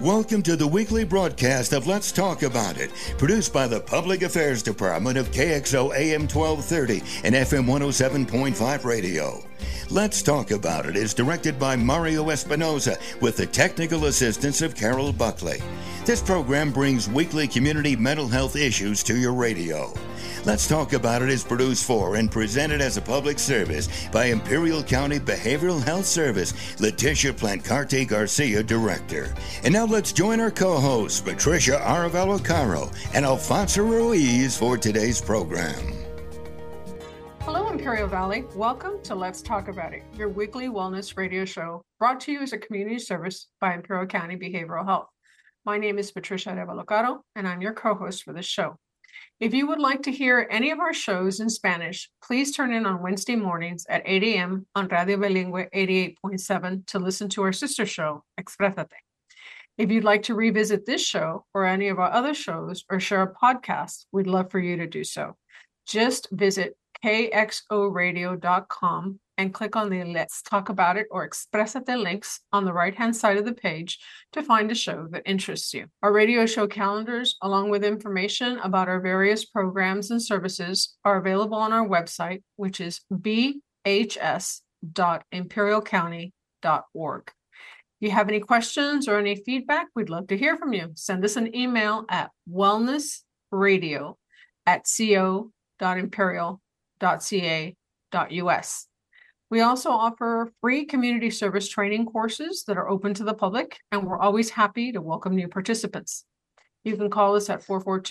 Welcome to the weekly broadcast of Let's Talk About It, produced by the Public Affairs Department of KXO AM 1230 and FM 107.5 radio. Let's Talk About It is directed by Mario Espinoza with the technical assistance of Carol Buckley. This program brings weekly community mental health issues to your radio. Let's Talk About It is produced for and presented as a public service by Imperial County Behavioral Health Service, Leticia Plancarte Garcia, Director. And now let's join our co-hosts, Patricia Aravello Caro and Alfonso Ruiz, for today's program. Hello, Imperial Valley. Welcome to Let's Talk About It, your weekly wellness radio show brought to you as a community service by Imperial County Behavioral Health. My name is Patricia Aravello Caro, and I'm your co-host for this show. If you would like to hear any of our shows in Spanish, please turn in on Wednesday mornings at 8 a.m. on Radio Bilingüe 88.7 to listen to our sister show, Exprésate. If you'd like to revisit this show or any of our other shows or share a podcast, we'd love for you to do so. Just visit kxoradio.com and click on the Let's Talk About It or Exprésate links on the right-hand side of the page to find a show that interests you. Our radio show calendars, along with information about our various programs and services, are available on our website, which is bhs.imperialcounty.org. If you have any questions or any feedback, we'd love to hear from you. Send us an email at wellnessradio@co.imperial.ca.us. We also offer free community service training courses that are open to the public, and we're always happy to welcome new participants. You can call us at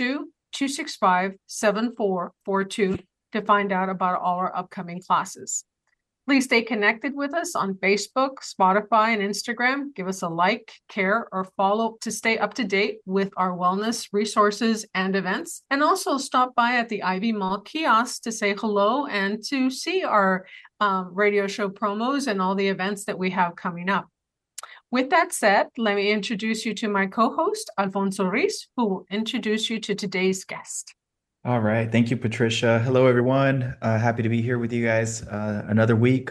442-265-7442 to find out about all our upcoming classes. Please stay connected with us on Facebook, Spotify, and Instagram. Give us a like, care, or follow to stay up to date with our wellness resources and events. And also stop by at the Ivy Mall kiosk to say hello and to see our radio show promos and all the events that we have coming up. With that said, let me introduce you to my co-host, Alfonso Ruiz, who will introduce you to today's guest. All right. Thank you, Patricia. Hello, everyone. Happy to be here with you guys another week.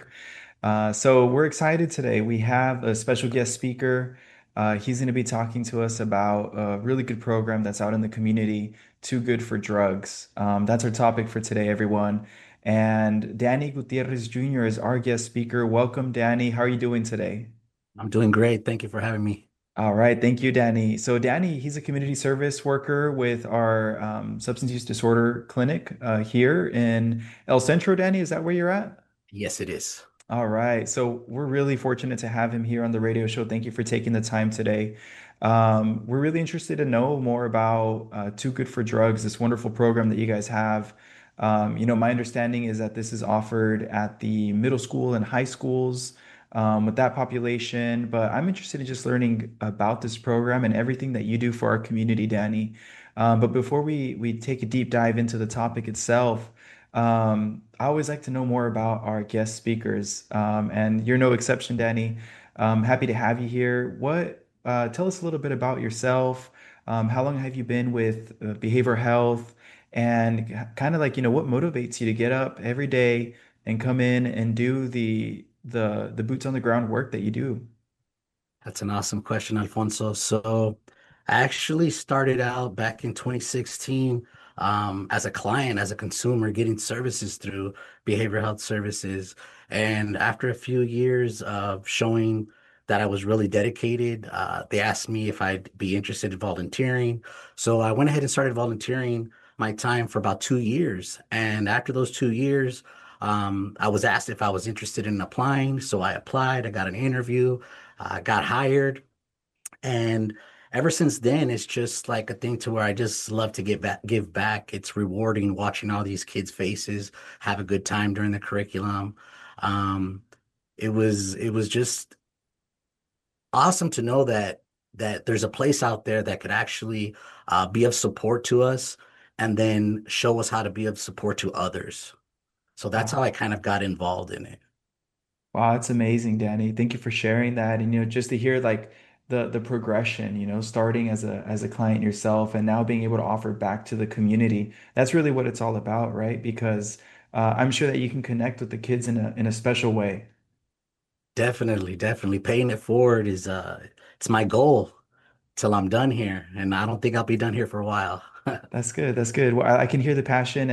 So we're excited today. We have a special guest speaker. He's going to be talking to us about a really good program that's out in the community, Too Good for Drugs. That's our topic for today, everyone. And Danny Gutierrez Jr. is our guest speaker. Welcome, Danny. How are you doing today? I'm doing great. Thank you for having me. All right. Thank you, Danny. So Danny, he's a community service worker with our substance use disorder clinic here in El Centro. Danny, is that where you're at? Yes, it is. All right. So we're really fortunate to have him here on the radio show. Thank you for taking the time today. We're really interested to know more about Too Good for Drugs, this wonderful program that you guys have. My understanding is that this is offered at the middle school and high schools with that population, but I'm interested in just learning about this program and everything that you do for our community, Danny. But before we take a deep dive into the topic itself, I always like to know more about our guest speakers, and you're no exception, Danny. Happy to have you here. Tell us a little bit about yourself. How long have you been with behavioral health, and kind of like, what motivates you to get up every day and come in and do the boots on the ground work that you do? That's an awesome question, Alfonso. So I actually started out back in 2016 as a client, as a consumer, getting services through behavioral health services. And after a few years of showing that I was really dedicated, they asked me if I'd be interested in volunteering. So I went ahead and started volunteering my time for about 2 years. And after those 2 years, I was asked if I was interested in applying. So I applied, I got an interview, got hired. And ever since then, it's just like a thing to where I just love to give back. It's rewarding watching all these kids' faces, have a good time during the curriculum. It was just awesome to know that there's a place out there that could actually be of support to us and then show us how to be of support to others. So that's how I kind of got involved in it. Wow, that's amazing, Danny. Thank you for sharing that. And just to hear like the progression, starting as a client yourself and now being able to offer back to the community. That's really what it's all about, right? Because I'm sure that you can connect with the kids in a special way. Definitely. Paying it forward is it's my goal. till I'm done here, and I don't think I'll be done here for a while. That's good. That's good. Well, I can hear the passion,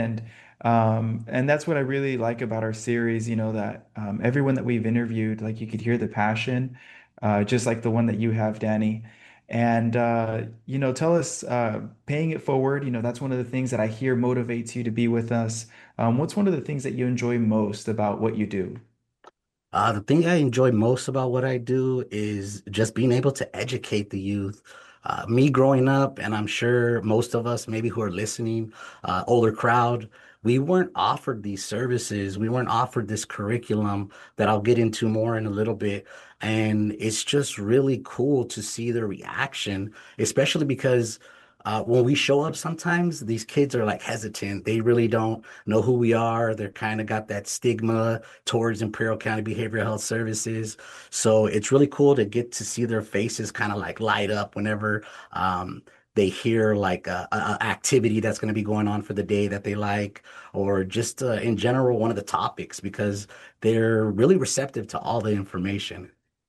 and that's what I really like about our series, that everyone that we've interviewed, like you could hear the passion, just like the one that you have, Danny. And tell us, paying it forward, that's one of the things that I hear motivates you to be with us. What's one of the things that you enjoy most about what you do? The thing I enjoy most about what I do is just being able to educate the youth. Me growing up, and I'm sure most of us, maybe who are listening, older crowd, we weren't offered these services. We weren't offered this curriculum that I'll get into more in a little bit. And it's just really cool to see the reaction, especially because when we show up, sometimes these kids are like hesitant. They really don't know who we are. They're kind of got that stigma towards Imperial County Behavioral Health Services. So it's really cool to get to see their faces kind of like light up whenever they hear like a activity that's going to be going on for the day that they like, or just in general, one of the topics, because they're really receptive to all the information.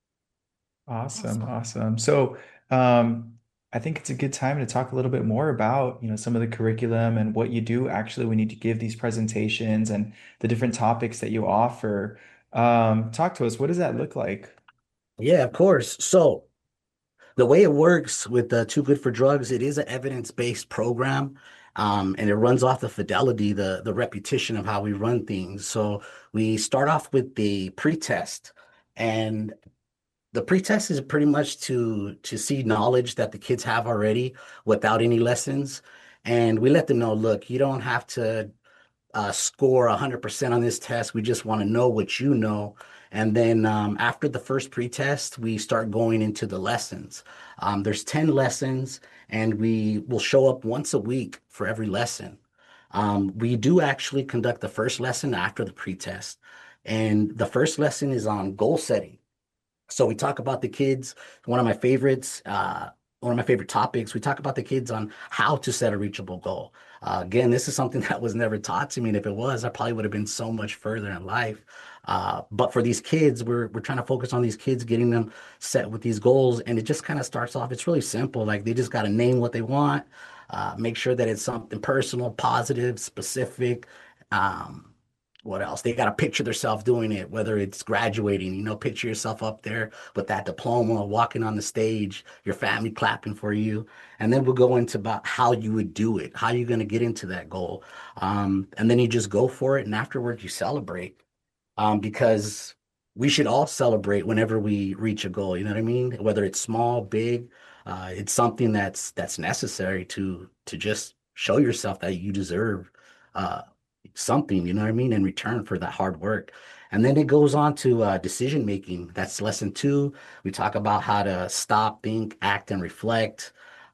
Awesome, Awesome. awesome. So, um, I think it's a good time to talk a little bit more about, some of the curriculum and what you do actually when you give these presentations and the different topics that you offer. Talk to us. What does that look like? Yeah, of course. So the way it works with Too Good for Drugs, it is an evidence-based program, and it runs off the fidelity, the repetition of how we run things. So we start off with the pretest, and the pretest is pretty much to see knowledge that the kids have already without any lessons, and we let them know, look, you don't have to score 100% on this test. We just want to know what you know. And then after the first pretest, we start going into the lessons. There's 10 lessons, and we will show up once a week for every lesson. We do actually conduct the first lesson after the pretest. And the first lesson is on goal setting. So we talk about the kids. One of my favorites, one of my favorite topics. We talk about the kids on how to set a reachable goal. Again, this is something that was never taught to me, and if it was, I probably would have been so much further in life. But for these kids, we're trying to focus on these kids, getting them set with these goals, and it just kind of starts off. It's really simple. Like they just got to name what they want, make sure that it's something personal, positive, specific. Um, what else? They got to picture themselves doing it, whether it's graduating, picture yourself up there with that diploma, walking on the stage, your family clapping for you. And then we'll go into about how you would do it, how you're going to get into that goal. And then you just go for it. And afterwards, you celebrate because we should all celebrate whenever we reach a goal. You know what I mean? Whether it's small, big, it's something that's necessary to just show yourself that you deserve uh, something. You know what I mean? In return for that hard work. And then it goes on to decision making. That's lesson two. We talk about how to stop, think, act, and reflect.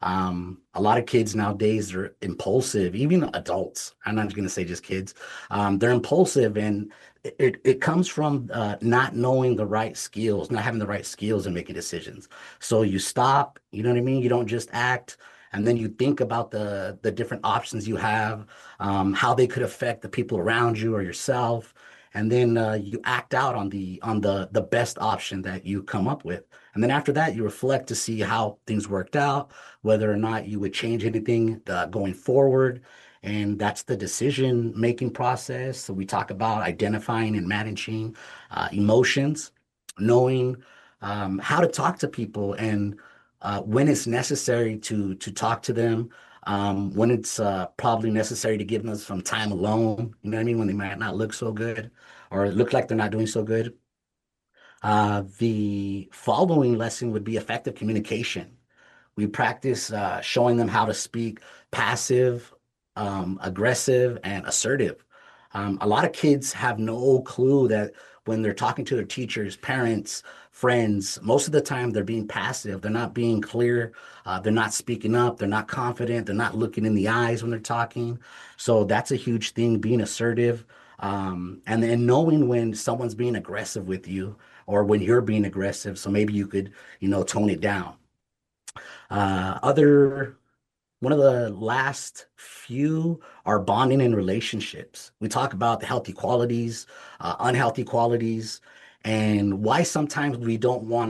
A lot of kids nowadays are impulsive, even adults. I'm not going to say just kids. They're impulsive, and it comes from not knowing the right skills, not having the right skills in making decisions. So you stop, you know what I mean? You don't just act, and then you think about the different options you have, how they could affect the people around you or yourself, and then you act out on the best option that you come up with. And then after that, you reflect to see how things worked out, whether or not you would change anything going forward. And that's the decision making process. So we talk about identifying and managing emotions, knowing how to talk to people, and when it's necessary to talk to them, when it's probably necessary to give them some time alone. You know what I mean? When they might not look so good or look like they're not doing so good. The following lesson would be effective communication. We practice showing them how to speak passive, aggressive, and assertive. A lot of kids have no clue that when they're talking to their teachers, parents, friends, most of the time they're being passive. They're not being clear. They're not speaking up. They're not confident. They're not looking in the eyes when they're talking. So that's a huge thing, being assertive. And then knowing when someone's being aggressive with you or when you're being aggressive. So maybe you could, tone it down. Other One of the last few are bonding in relationships. We talk about the healthy qualities, unhealthy qualities, and why sometimes we don't want to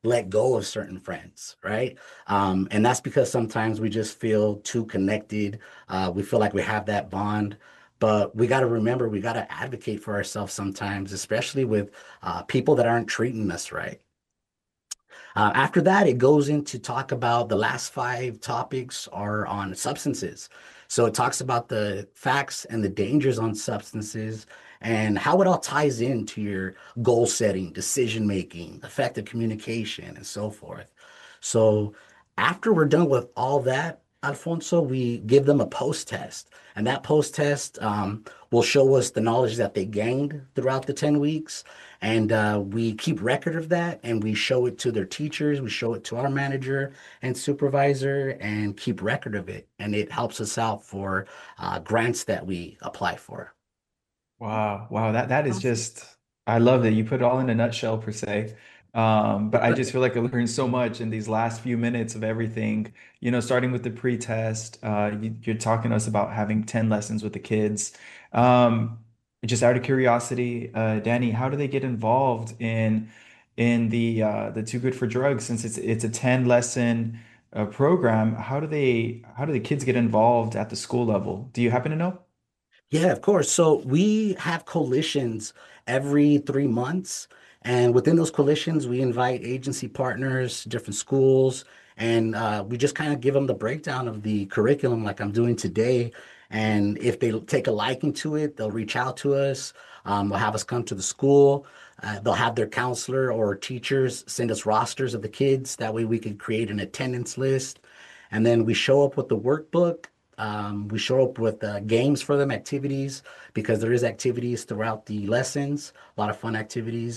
let go of certain friends, right? And that's because sometimes we just feel too connected. We feel like we have that bond. But we got to remember, we got to advocate for ourselves sometimes, especially with people that aren't treating us right. After that, it goes into talk about the last five topics are on substances. So it talks about the facts and the dangers on substances and how it all ties into your goal setting, decision making, effective communication, and so forth. So after we're done with all that, Alfonso, we give them a post test. And that post test will show us the knowledge that they gained throughout the 10 weeks. And we keep record of that and we show it to their teachers, we show it to our manager and supervisor and keep record of it. And it helps us out for grants that we apply for. Wow, wow, that is Awesome. just, I love that you put it all in a nutshell per se. But I just feel like I learned so much in these last few minutes of everything, starting with the pre-test. You're talking to us about having 10 lessons with the kids. Um, just out of curiosity, Danny, how do they get involved in the Too Good for Drugs since it's a 10 lesson program? How do the kids get involved at the school level? Do you happen to know? Yeah, of course. So we have coalitions every 3 months. And within those coalitions, we invite agency partners, different schools, and we just kind of give them the breakdown of the curriculum like I'm doing today. And if they take a liking to it, they'll reach out to us. They'll have us come to the school. They'll have their counselor or teachers send us rosters of the kids. That way we can create an attendance list. And then we show up with the workbook. We show up with games for them, activities, because there is activities throughout the lessons, a lot of fun activities.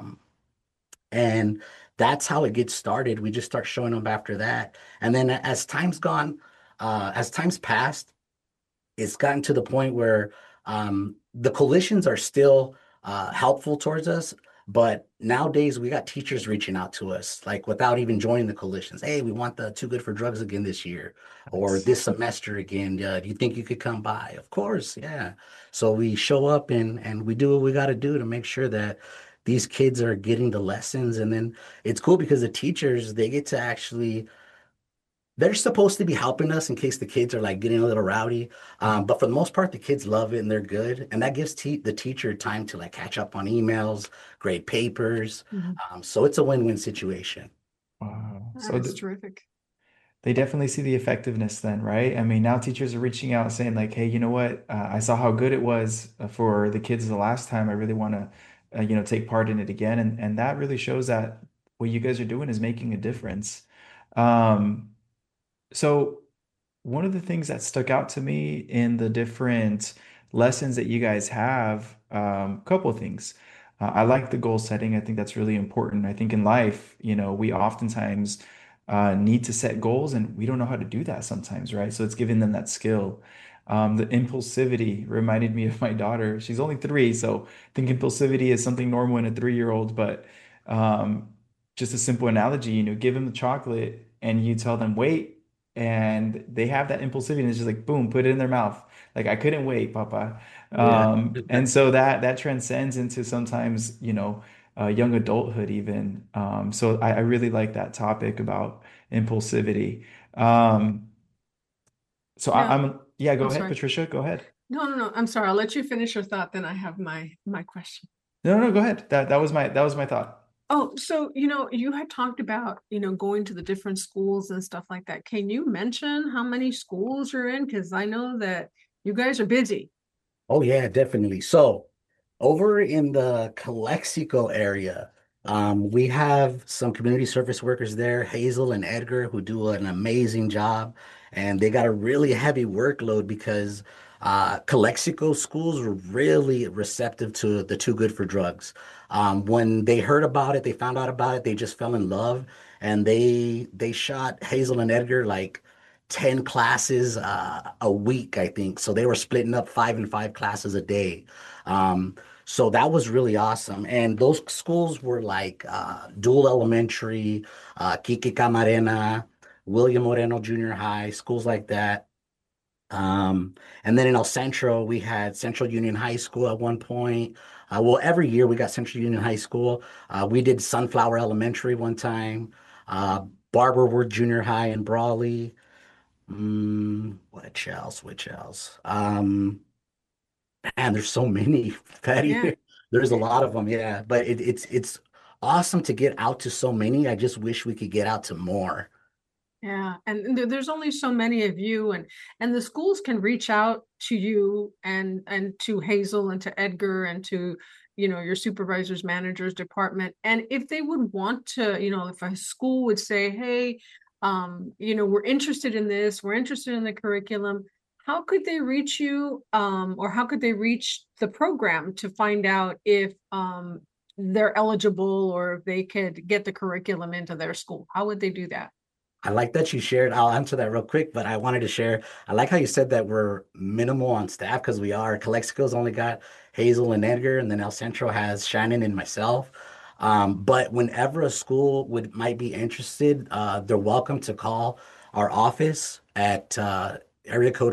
And that's how it gets started. We just start showing them after that. And then as time's passed, it's gotten to the point where the coalitions are still helpful towards us. But nowadays, we got teachers reaching out to us, like without even joining the coalitions. Hey, we want the Too Good for Drugs again this year or Nice. this semester again. Do you think you could come by? Of course, yeah. So we show up and we do what we got to do to make sure that these kids are getting the lessons. And then it's cool because the teachers, they get to actually they're supposed to be helping us in case the kids are like getting a little rowdy. But for the most part, the kids love it and they're good. And that gives the teacher time to like catch up on emails, grade papers. Mhm. So it's a win-win situation. Wow. That So is terrific. they definitely see the effectiveness then, right? I mean, now teachers are reaching out saying like, "Hey, you know what? I saw how good it was for the kids the last time. I really want to, take part in it again." And that really shows that what you guys are doing is making a difference. Um, so one of the things that stuck out to me in the different lessons that you guys have, couple of things. I like the goal setting. I think that's really important. I think in life, we oftentimes need to set goals and we don't know how to do that sometimes, right? So it's giving them that skill. The impulsivity reminded me of my daughter. She's only 3, so I think impulsivity is something normal in a 3-year-old, but um, just a simple analogy, give them the chocolate and you tell them, wait, and they have that impulsivity and it's just like boom, put it in their mouth. Like I couldn't wait, Papa. Yeah. And so that transcends into sometimes, young adulthood even. So I really like that topic about impulsivity. Um, so Now, yeah, go I'm ahead, sorry. Patricia, go ahead. No, no, no. I'm sorry. I'll let you finish your thought. Then I have my question. No, no, go ahead. That was my thought. Oh, so you had talked about going to the different schools and stuff like that. Can you mention how many schools you're in? Because I know that you guys are busy. Oh yeah, definitely. So over in the Calexico area, we have some community service workers there, Hazel and Edgar, who do an amazing job. And they got a really heavy workload because Calexico schools were really receptive to the Too Good for Drugs. When they heard about it, they found out about it, they just fell in love and they shot Hazel and Edgar like 10 classes a week, I think. So they were splitting up 5 and 5 classes a day. Um, so that was really awesome. And those schools were like Dual Elementary, Kiki Camarena, William Moreno Junior High, schools like that. Um, and then in El Centro, we had Central Union High School at one point. Well, every year we got Central Union High School. We did Sunflower Elementary one time, uh, Barberwood Junior High in Brawley. Which else? Which else? Man, there's so many, Yeah. Patty. There's a lot of them, yeah. But it's awesome to get out to so many. I just wish we could get out to more. Yeah, and there's only so many of you, and the schools can reach out to you and to Hazel and to Edgar and to your supervisors, managers, department, and if they would want to, if a school would say, hey, we're interested in this, we're interested in the curriculum, how could they reach you, or how could they reach the program to find out if they're eligible or if they could get the curriculum into their school? How would they do that? I like that you shared. I'll answer that real quick, but I wanted to share. I like how you said that we're minimal on staff because we are. Calexico's only got Hazel and Edgar, and then El Centro has Shannon and myself. But whenever a school would might be interested, they're welcome to call our office at area code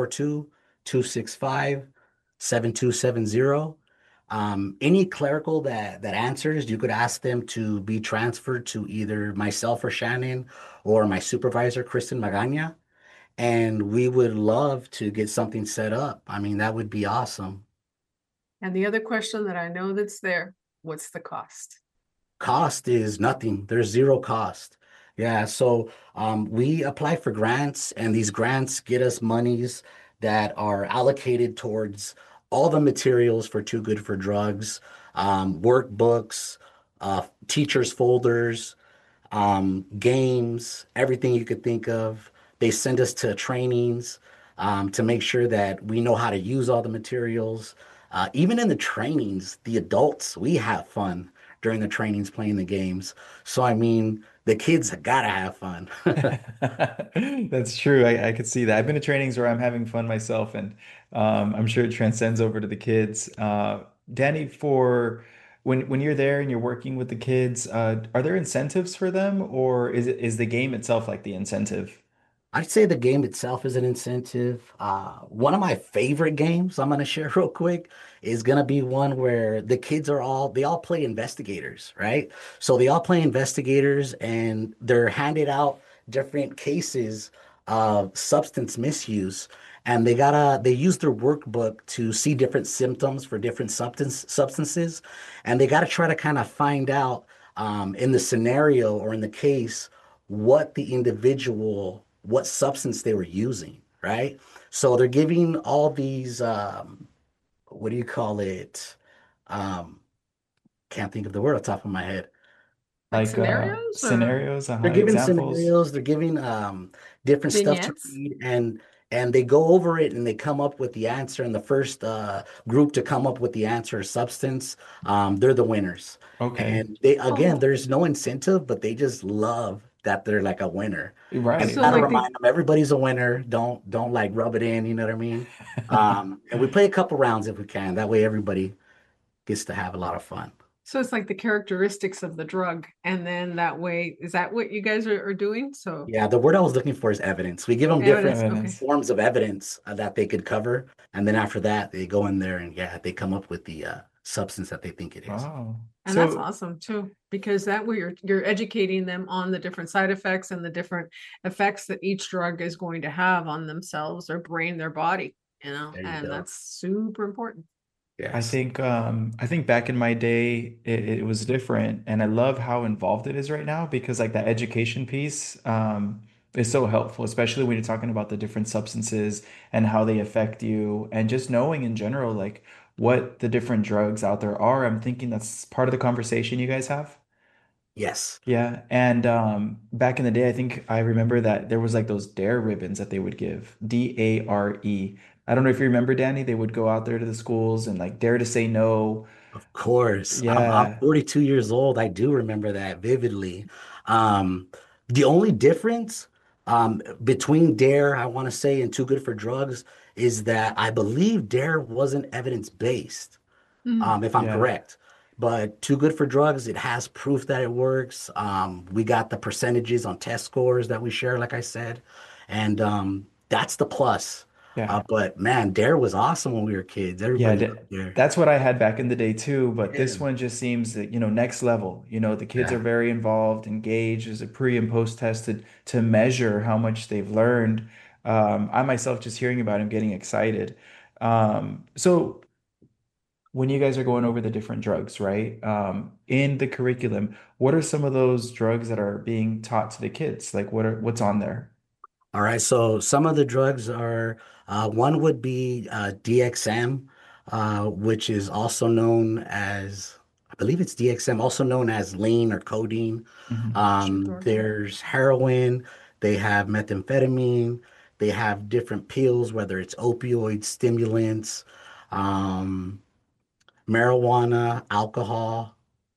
442-265-7270. Any clerical that answers, you could ask them to be transferred to either myself or Shannon or my supervisor, Kristen Magana, and we would love to get something set up. I mean, that would be awesome. And the other question that I know that's there, what's the cost? Cost is nothing. There's zero cost. Yeah, so we apply for grants, and these grants get us monies that are allocated towards all the materials for Too Good for Drugs, workbooks, teachers' folders, games, everything you could think of. They send us to trainings to make sure that we know how to use all the materials. Even in the trainings, the adults, we have fun during the trainings playing the games. So, I mean, the kids gotta have fun. That's true. I could see that. I've been to trainings where I'm having fun myself, and I'm sure it transcends over to the kids. Danny, for when you're there and you're working with the kids, are there incentives for them, or is the game itself like the incentive? I'd say the game itself is an incentive. One of my favorite games I'm going to share real quick is going to be one where the kids they all play investigators, right? So they all play investigators and they're handed out different cases of substance misuse. And they use their workbook to see different symptoms for different substances. And they got to try to kind of find out in the scenario or in the case what substance they were using, right? So they're giving all these, what do you call it? Um, can't think of the word off the top of my head. Like Like scenarios or scenarios, They're giving examples. scenarios, they're giving different stuff to vignettes? read, and they go over it and they come up with the answer. And the first group to come up with the answer or substance, they're the winners. Okay. And they again, Oh, there's no incentive, but they just love that they're like a winner. And we Right. so gotta like the remind them everybody's a winner. Don't like rub it in, you know what I mean? And we play a couple rounds if we can. That way everybody gets to have a lot of fun. so it's like the characteristics of the drug, and then that way, is that what you guys are doing? So Yeah, the word I was looking for is evidence. We give them different evidence, okay. Evidence. forms of evidence that they could cover, and then after that, they go in there and yeah, they come up with the substance that they think it is. Wow. And that's So awesome too, because that way you're educating them on the different side effects and the different effects that each drug is going to have on themselves, their brain, their body, There you and go. that's super important. Yes. I think back in my day it was different, and I love how involved it is right now because like that education piece is so helpful, especially when you're talking about the different substances and how they affect you, and just knowing in general like what the different drugs out there are. I'm thinking that's part of the conversation you guys have. Yes. Yeah, and back in the day, I think I remember that there was like those Dare ribbons that they would give, DARE. I don't know if you remember, Danny. They would go out there to the schools and like dare to say no. Of course. I'm Yeah. 42 years old. I do remember that vividly. Um, the only difference between Dare, I want to say, and Too Good for Drugs is that I believe Dare wasn't evidence-based, Mm. if I'm Yeah. correct. But Too Good for Drugs, it has proof that it works. We got the percentages on test scores that we share, like I said. And that's the plus. Yeah. But man, Dare was awesome when we were kids. Yeah, Everybody loved Dare. that's what I had back in the day too, but Yeah. this one just seems that, next level. The kids are Yeah. very involved, engaged. There's a pre and post tested to measure how much they've learned. I myself just hearing about him getting excited. So when you guys are going over the different drugs, right? In the curriculum, what are some of those drugs that are being taught to the kids? Like what's on there? All right. So some of the drugs are one would be DXM, which is also known as, I believe it's DXM, also known as lean or codeine. Mhm. There's heroin, they have methamphetamine, they have different pills, whether it's opioids, stimulants, um, marijuana, alcohol,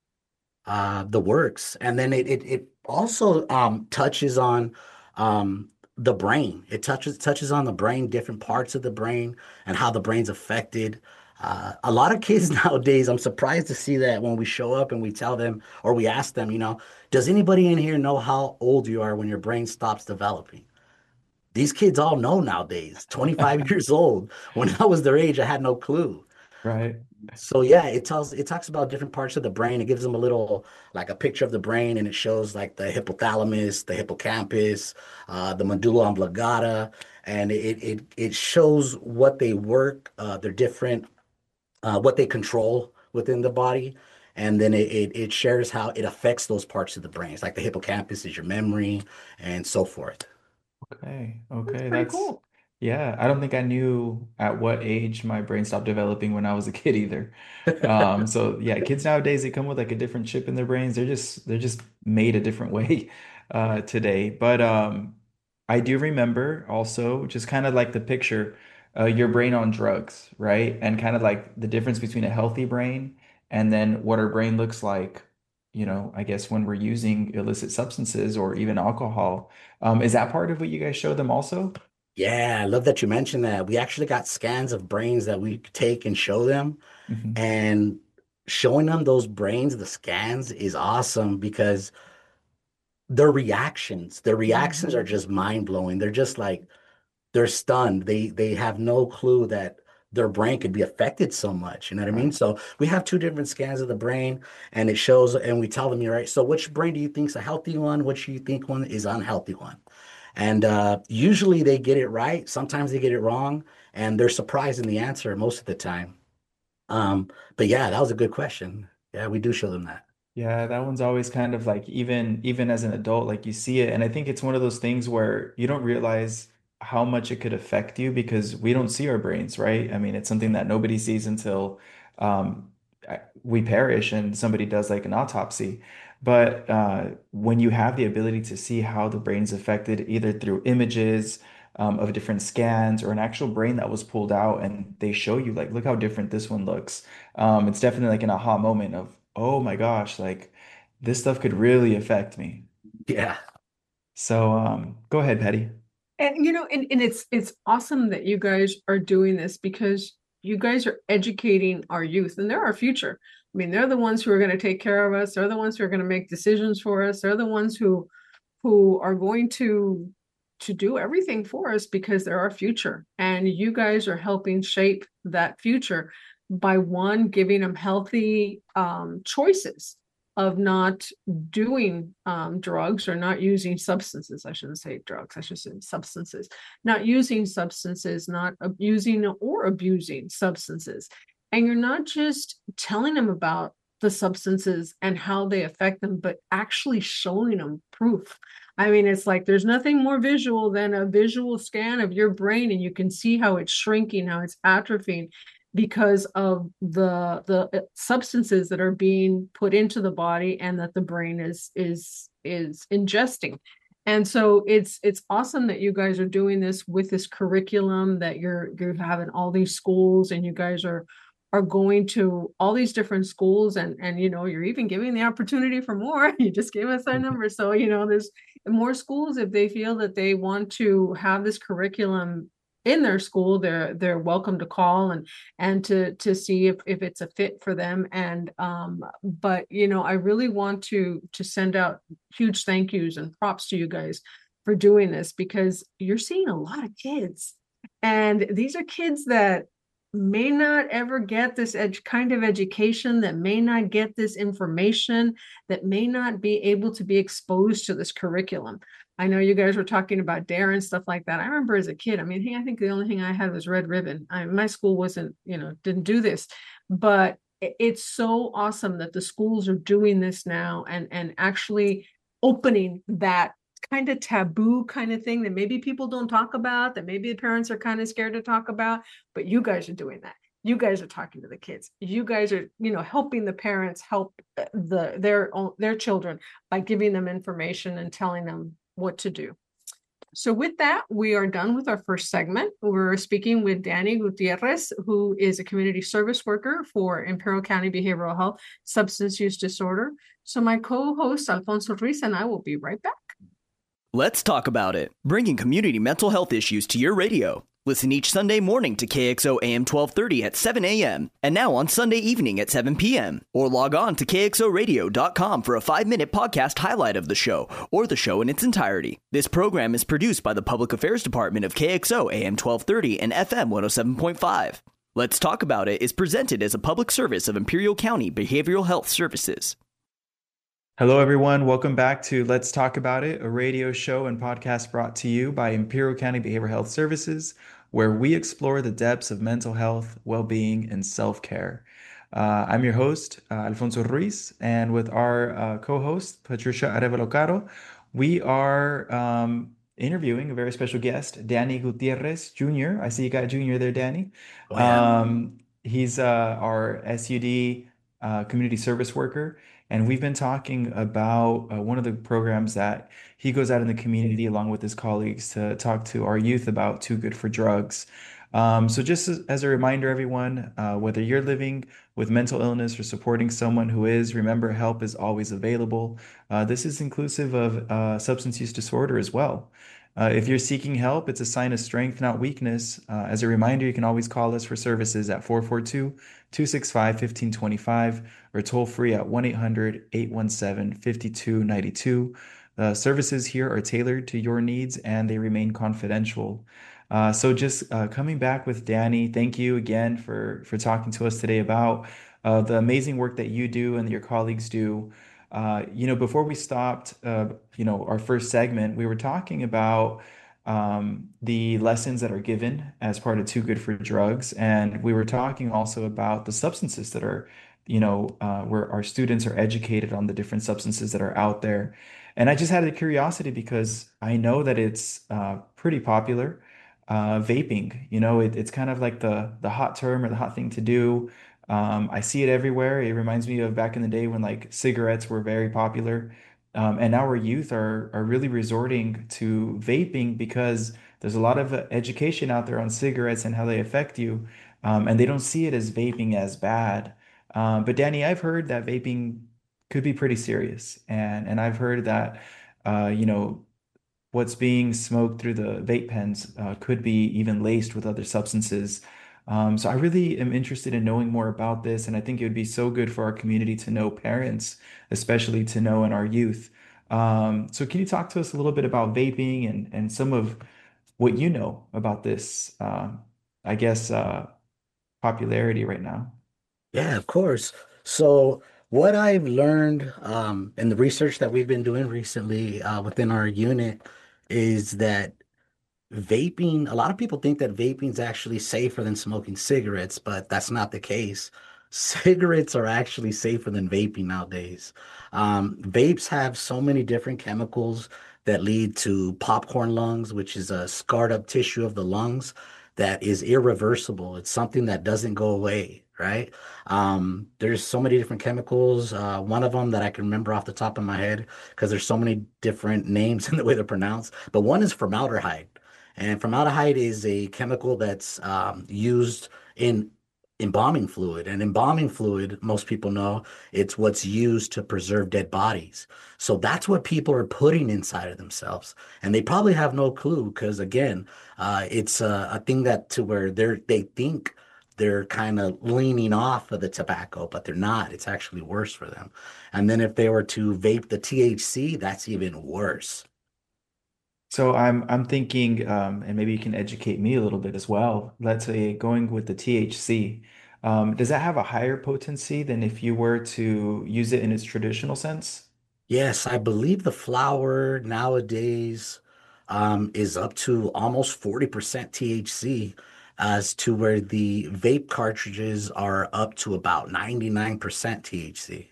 the works. And then it also touches on the brain. It touches on the brain, different parts of the brain, and how the brain's affected. A lot of kids nowadays, I'm surprised to see that when we show up and we tell them or we ask them, does anybody in here know how old you are when your brain stops developing? These kids all know nowadays, 25 years old. When I was their age, I had no clue. Right. So yeah, it talks about different parts of the brain. It gives them a little like a picture of the brain, and it shows like the hypothalamus, the hippocampus, the medulla oblongata, and it shows what they work, their different what they control within the body, and then it shares how it affects those parts of the brain. It's like the hippocampus is your memory, and so forth. Okay. That's Okay. pretty cool. Yeah. I don't think I knew at what age my brain stopped developing when I was a kid either. So yeah, kids nowadays, they come with like a different chip in their brains. They're just made a different way, today. But, I do remember also just kind of like the picture, your brain on drugs, right? And kind of like the difference between a healthy brain and then what our brain looks like, I guess when we're using illicit substances or even alcohol. Is that part of what you guys show them also? Yeah, I love that you mentioned that. We actually got scans of brains that we take and show them. Hmm. And showing them those brains, the scans is awesome because their reactions are just mind blowing. They're just like they're stunned. They have no clue that their brain could be affected so much. You know what I mean? Right. So we have two different scans of the brain, and it shows, and we tell them, you're right. So which brain do you think is a healthy one? Which do you think one is unhealthy one? And usually they get it right. Sometimes they get it wrong, and they're surprised in the answer most of the time. But yeah, that was a good question. Yeah, we do show them that. Yeah, that one's always kind of like even as an adult, like you see it, and I think it's one of those things where you don't realize how much it could affect you because we don't see our brains, right? I mean, it's something that nobody sees until we perish and somebody does like an autopsy. But when you have the ability to see how the brain's affected, either through images of different scans or an actual brain that was pulled out, and they show you like, look how different this one looks. It's definitely like an aha moment of, oh my gosh, like this stuff could really affect me. Yeah. So, go ahead, Patty. And it's awesome that you guys are doing this because you guys are educating our youth and they're our future. I mean, they're the ones who are going to take care of us. They're the ones who are going to make decisions for us. They're the ones who are going to do everything for us because they're our future. And you guys are helping shape that future by one, giving them healthy choices of not doing drugs or not using substances. I shouldn't say drugs, I should say substances, not using substances, not using or abusing substances. And you're not just telling them about the substances and how they affect them, but actually showing them proof. I mean, it's like there's nothing more visual than a visual scan of your brain, and you can see how it's shrinking, how it's atrophying because of the substances that are being put into the body and that the brain is ingesting. And so it's awesome that you guys are doing this with this curriculum, that you're having all these schools and you guys are going to all these different schools, and you're even giving the opportunity for more. You just gave us our number, so there's more schools. If they feel that they want to have this curriculum in their school, they're welcome to call and to see if it's a fit for them. And but I really want to send out huge thank yous and props to you guys for doing this because you're seeing a lot of kids. And these are kids that may not ever get this kind of education, that may not get this information, that may not be able to be exposed to this curriculum. I know you guys were talking about DARE and stuff like that. I remember as a kid, I mean, I think the only thing I had was Red Ribbon. My school wasn't, didn't do this, but it's so awesome that the schools are doing this now and actually opening that kind of taboo kind of thing that maybe people don't talk about, that maybe the parents are kind of scared to talk about, but you guys are doing that. You guys are talking to the kids. You guys are, helping the parents help their children by giving them information and telling them what to do. So with that, we are done with our first segment. We're speaking with Danny Gutierrez, who is a community service worker for Imperial County Behavioral Health Substance Use Disorder. So my co-host, Alfonso Ruiz, and I will be right back. Let's talk about it. Bringing community mental health issues to your radio. Listen each Sunday morning to KXO AM 1230 at 7 a.m. and now on Sunday evening at 7 p.m. Or log on to kxoradio.com for a 5-minute podcast highlight of the show or the show in its entirety. This program is produced by the Public Affairs Department of KXO AM 1230 and FM 107.5. Let's Talk About It is presented as a public service of Imperial County Behavioral Health Services. Hello, everyone. Welcome back to Let's Talk About It, a radio show and podcast brought to you by Imperial County Behavioral Health Services, where we explore the depths of mental health, well-being, and self-care. I'm your host, Alfonso Ruiz, and with our co-host, Patricia Arevalo Caro, we are interviewing a very special guest, Danny Gutierrez Jr. I see you got Junior there, Danny. Oh, yeah. He's our SUD community service worker. And we've been talking about one of the programs that he goes out in the community along with his colleagues to talk to our youth about Too Good for Drugs. So just as a reminder, everyone, whether you're living with mental illness or supporting someone who is, remember, help is always available. This is inclusive of substance use disorder as well. If you're seeking help, it's a sign of strength, not weakness. As a reminder, you can always call us for services at 442-265-1525 or toll free at 1-800-817-5292. Services here are tailored to your needs and they remain confidential. So just coming back with Danny, thank you again for talking to us today about the amazing work that you do and that your colleagues do. Before we stopped, our first segment, we were talking about the lessons that are given as part of Too Good for Drugs. And we were talking also about the substances that are, where our students are educated on the different substances that are out there. And I just had a curiosity because I know that it's pretty popular. Vaping, it's kind of like the hot term or the hot thing to do. I see it everywhere. It reminds me of back in the day when like cigarettes were very popular. And now our youth are really resorting to vaping because there's a lot of education out there on cigarettes and how they affect you. And they don't see it as vaping as bad. But Danny, I've heard that vaping could be pretty serious. And I've heard that, what's being smoked through the vape pens could be even laced with other substances. So I really am interested in knowing more about this, and I think it would be so good for our community to know, parents, especially to know in our youth. So can you talk to us a little bit about vaping and some of what you know about this, I guess, popularity right now? Yeah, of course. So what I've learned in the research that we've been doing recently within our unit is that vaping, a lot of people think that vaping is actually safer than smoking cigarettes, but that's not the case. Cigarettes are actually safer than vaping nowadays. Vapes have so many different chemicals that lead to popcorn lungs, which is a scarred up tissue of the lungs that is irreversible. It's something that doesn't go away, right? There's so many different chemicals. One of them that I can remember off the top of my head, because there's so many different names in the way they're pronounced, but one is formaldehyde. And formaldehyde is a chemical that's used in embalming fluid. And embalming fluid, most people know, it's what's used to preserve dead bodies. So that's what people are putting inside of themselves. And they probably have no clue because, again, it's a thing that to where they think they're kind of leaning off of the tobacco, but they're not. It's actually worse for them. And then if they were to vape the THC, that's even worse. So I'm thinking, and maybe you can educate me a little bit as well. Let's say going with the THC, does that have a higher potency than if you were to use it in its traditional sense? Yes, I believe the flower nowadays is up to almost 40% THC, as to where the vape cartridges are up to about 99% THC.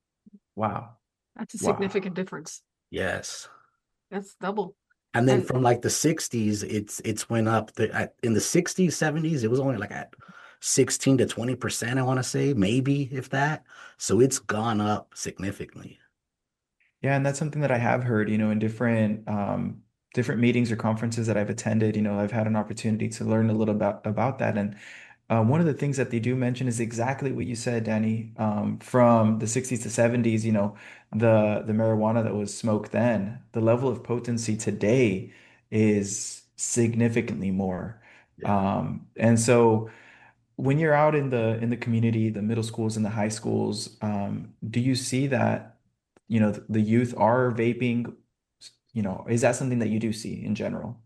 Wow. That's a Wow. significant difference. Yes. That's double. And then And from like the 60s, it's went up in the 60s, 70s, it was only like at 16 to 20%, I want to say, maybe if that. So it's gone up significantly. Yeah, and that's something that I have heard, in different different meetings or conferences that I've attended. I've had an opportunity to learn a little about that. And one of the things that they do mention is exactly what you said, Danny. From the 60s to 70s, the marijuana that was smoked then, the level of potency today is significantly more. Yeah. And so when you're out in the community, the middle schools and the high schools, do you see that, the youth are vaping? Is that something that you do see in general?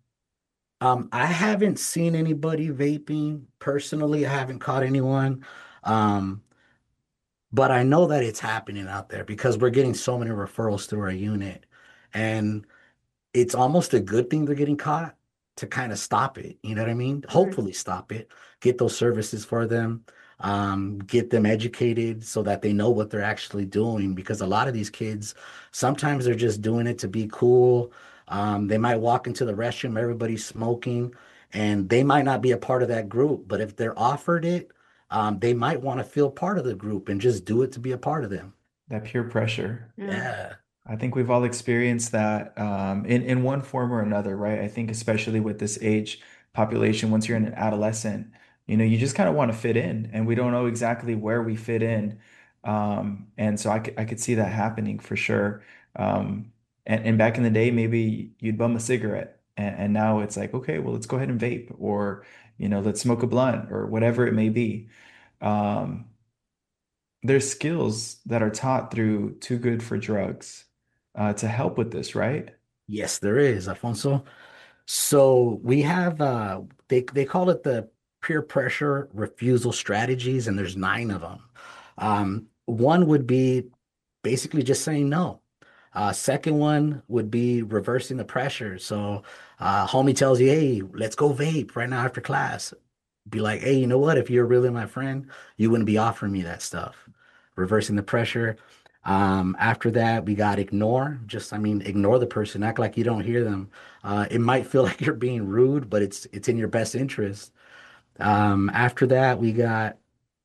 I haven't seen anybody vaping personally. I haven't caught anyone. Um, but I know that it's happening out there because we're getting so many referrals through our unit. And it's almost a good thing they're getting caught to kind of stop it. You know what I mean? right, Hopefully stop it, get those services for them, get them educated so that they know what they're actually doing. Because a lot of these kids, sometimes they're just doing it to be cool. They might walk into the restroom, everybody's smoking, and they might not be a part of that group. But if they're offered it, they might want to feel part of the group and just do it to be a part of them. That peer pressure. yeah, Yeah. I think we've all experienced that in one form or another, right? I think especially with this age population, once you're an adolescent, you just kind of want to fit in, and we don't know exactly where we fit in. And so I could see that happening for sure. And back in the day, maybe you'd bum a cigarette, and now it's like, okay, well, let's go ahead and vape, or let's smoke a blunt, or whatever it may be. Um, there's skills that are taught through Too Good for Drugs to help with this, right? Yes, there is, Alfonso. So we have they call it the peer pressure refusal strategies, and there's 9 of them. One would be basically just saying no. Second one would be reversing the pressure. So homie tells you, hey, let's go vape right now after class. Be like, hey, you know what? If you're really my friend, you wouldn't be offering me that stuff. Reversing the pressure. After that, we got ignore. Just, I mean, ignore the person. Act like you don't hear them. It might feel like you're being rude, but it's in your best interest. After that, we got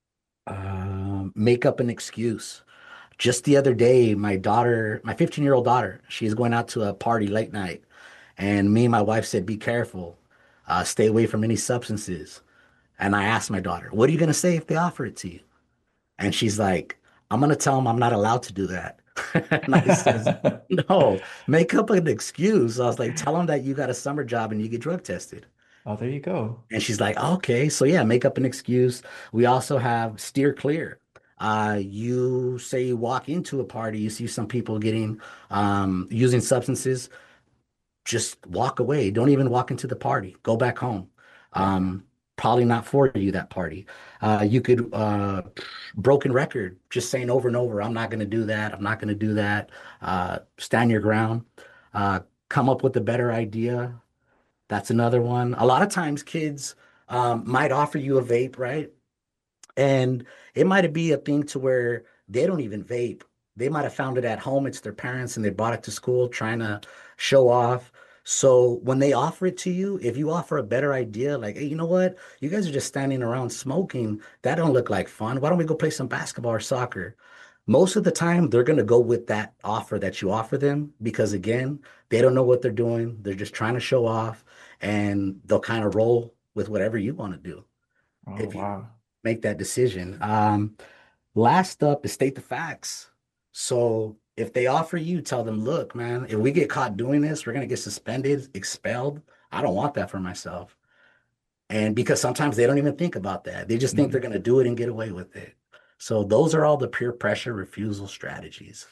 make up an excuse. Just the other day, my daughter, my 15-year-old daughter, she's going out to a party late night, and me and my wife said, "Be careful, stay away from any substances." And I asked my daughter, "What are you going to say if they offer it to you?" And she's like, "I'm going to tell them I'm not allowed to do that." And I says, "No, make up an excuse." I was like, "Tell them that you got a summer job and you get drug tested." Oh, there you go. And she's like, "Okay, so yeah, make up an excuse." We also have steer clear. You say you walk into a party, you see some people getting using substances, just walk away. Don't even walk into the party. Go back home. Yeah. Probably not for you, that party. You could broken record, just saying over and over, I'm not going to do that. I'm not going to do that. Stand your ground. Come up with a better idea. That's another one. A lot of times kids might offer you a vape, right? And it might be a thing to where they don't even vape. They might have found it at home. It's their parents and they brought it to school trying to show off. So when they offer it to you, if you offer a better idea, like, hey, you know what? You guys are just standing around smoking. That don't look like fun. Why don't we go play some basketball or soccer? Most of the time, they're going to go with that offer that you offer them because, again, they don't know what they're doing. They're just trying to show off and they'll kind of roll with whatever you want to do Oh, if you wow. make that decision. Last up is state the facts. So if they offer you, tell them, look, man, if we get caught doing this, we're gonna get suspended, expelled. I don't want that for myself. And because sometimes they don't even think about that. They just think they're Mhm. gonna do it and get away with it. So those are all the peer pressure refusal strategies.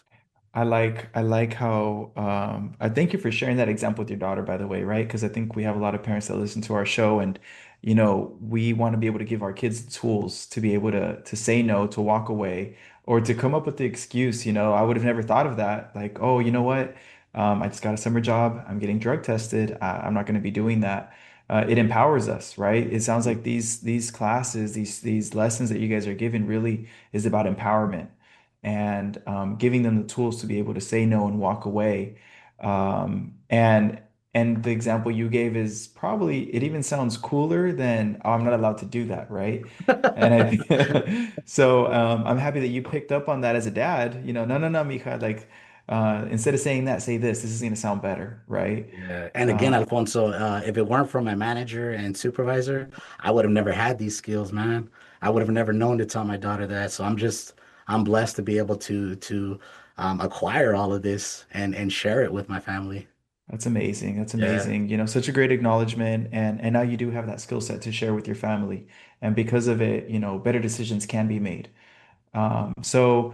I like how I thank you for sharing that example with your daughter, by the way, right? Because I think we have a lot of parents that listen to our show, and we want to be able to give our kids the tools to be able to say no, to walk away, or to come up with the excuse. I would have never thought of that. Like, oh, you know what? I just got a summer job. I'm getting drug tested. I'm not going to be doing that. It empowers us, right? It sounds like these classes, these lessons that you guys are giving really is about empowerment and giving them the tools to be able to say no and walk away. And the example you gave is probably it even sounds cooler than, oh, I'm not allowed to do that, right? And I think so I'm happy that you picked up on that as a dad. No, no, no, mija, like instead of saying that, say this. This is going to sound better, right? Yeah. And again, Um, Alfonso, if it weren't for my manager and supervisor, I would have never had these skills, man. I would have never known to tell my daughter that. So I'm blessed to be able to acquire all of this and share it with my family. That's amazing. That's Yeah. amazing. Such a great acknowledgement, and now you do have that skill set to share with your family, and because of it, better decisions can be made. So,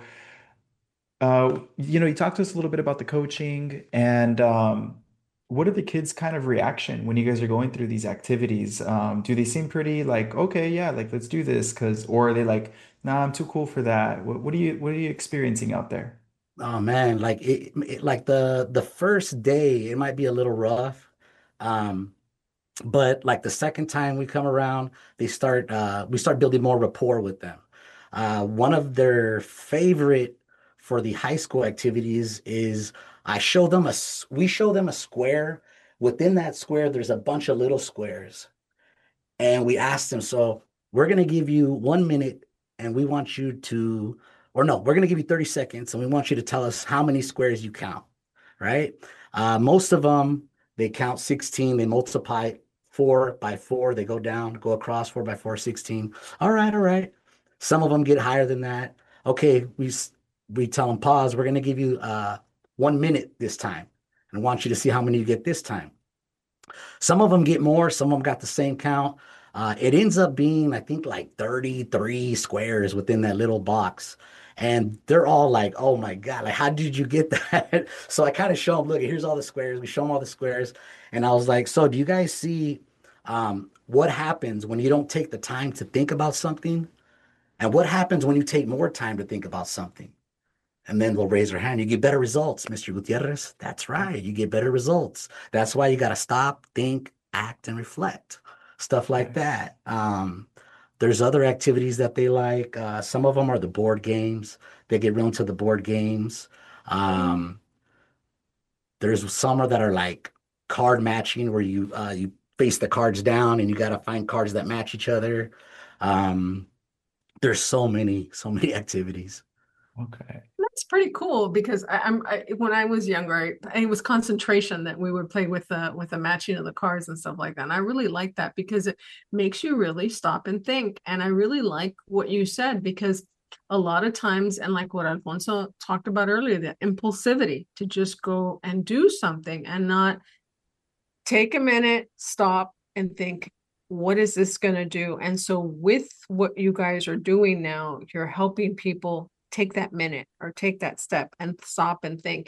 you talked to us a little bit about the coaching, and what are the kids' kind of reaction when you guys are going through these activities? Do they seem pretty like, okay, yeah, like let's do this, or are they like, nah, I'm too cool for that? What are you experiencing out there? Oh man, like like the first day, it might be a little rough. Um, But like the second time we come around, we start building more rapport with them. One of their favorite for the high school activities is we show them a square. Within that square, there's a bunch of little squares. And we asked them, so we're going to give you 1 minute and we want you to, or no, we're going to give you 30 seconds and we want you to tell us how many squares you count, right? Most of them, they count 16, they multiply 4 by 4, they go down, go across 4 by 4, 16. All right, all right. Some of them get higher than that. Okay, we tell them pause. We're going to give you 1 minute this time and I want you to see how many you get this time. Some of them get more, some of them got the same count. It ends up being, I think, like 33 squares within that little box. And they're all like, oh my God, like, how did you get that? So I kind of show them, look, here's all the squares. We show them all the squares. And I was like, so do you guys see what happens when you don't take the time to think about something? And what happens when you take more time to think about something? And then they'll raise their hand. You get better results, Mr. Gutierrez. That's right. You get better results. That's why you got to stop, think, act, and reflect. Stuff like Yes. that. There's other activities that they like. Some of them are the board games. They get real into the board games. Um, there's some that are like card matching, where you face the cards down and you got to find cards that match each other. Um, there's so many activities. Okay. That's pretty cool because when I was younger, it was concentration that we would play with the matching of the cards and stuff like that. And I really like that because it makes you really stop and think. And I really like what you said because a lot of times, and like what Alfonso talked about earlier, the impulsivity to just go and do something and not take a minute, stop, and think, what is this going to do? And so, with what you guys are doing now, you're helping people take that minute or take that step and stop and think.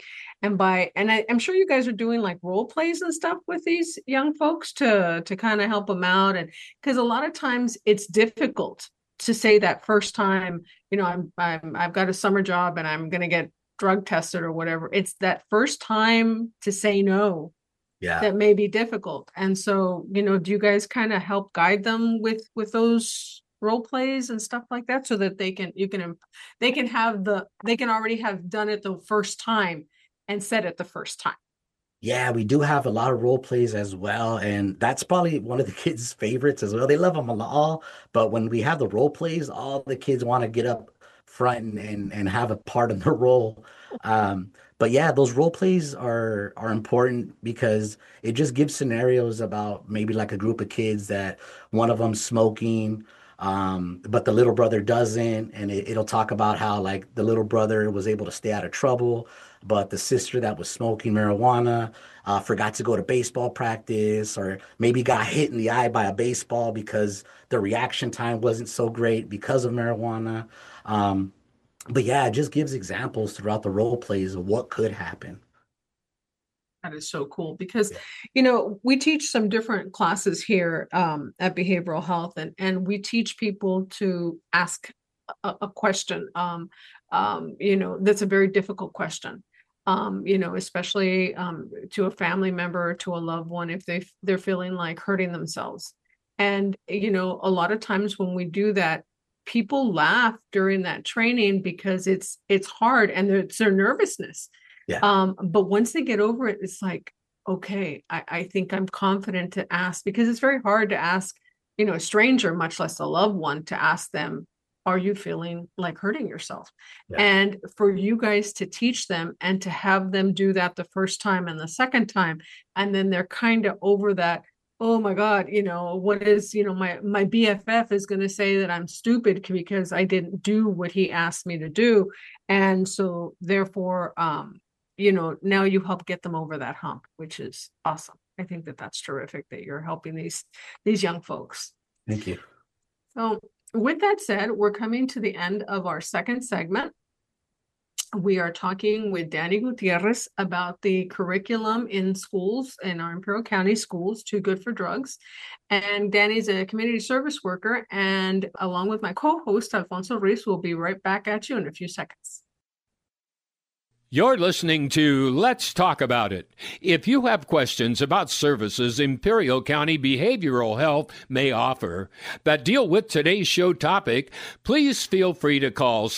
I'm sure you guys are doing like role plays and stuff with these young folks to kind of help them out. And because a lot of times it's difficult to say that first time, I've got a summer job and I'm going to get drug tested or whatever. It's that first time to say no Yeah. that may be difficult. And so, do you guys kind of help guide them with those role plays and stuff like that so that they can already have done it the first time and said it the first time. Yeah, we do have a lot of role plays as well, and that's probably one of the kids' favorites as well. They love them all, but when we have the role plays, all the kids want to get up front and have a part in the role. But yeah, those role plays are important because it just gives scenarios about maybe like a group of kids that one of them's smoking, but the little brother doesn't, and it'll talk about how like the little brother was able to stay out of trouble, but the sister that was smoking marijuana forgot to go to baseball practice, or maybe got hit in the eye by a baseball because the reaction time wasn't so great because of marijuana. Um, But yeah, it just gives examples throughout the role plays of what could happen. That is so cool because, Yeah. we teach some different classes here at Behavioral Health, and we teach people to ask a question. That's a very difficult question. Especially to a family member, to a loved one, if they're feeling like hurting themselves. And a lot of times when we do that, people laugh during that training because it's hard and it's their nervousness. Yeah. But once they get over it, it's like, okay, I think I'm confident to ask, because it's very hard to ask, a stranger, much less a loved one, to ask them, are you feeling like hurting yourself? Yeah. And for you guys to teach them and to have them do that the first time and the second time, and then they're kind of over that, oh my God, what is, my BFF is going to say that I'm stupid because I didn't do what he asked me to do. And so therefore, now you help get them over that hump, which is awesome. I think that that's terrific that you're helping these young folks. Thank you. So with that said, we're coming to the end of our second segment. We are talking with Danny Gutierrez about the curriculum in schools, in our Imperial County schools, Too Good for Drugs. And Danny's a community service worker. And along with my co-host, Alfonso Ruiz, we'll be right back at you in a few seconds. You're listening to Let's Talk About It. If you have questions about services Imperial County Behavioral Health may offer that deal with today's show topic, please feel free to call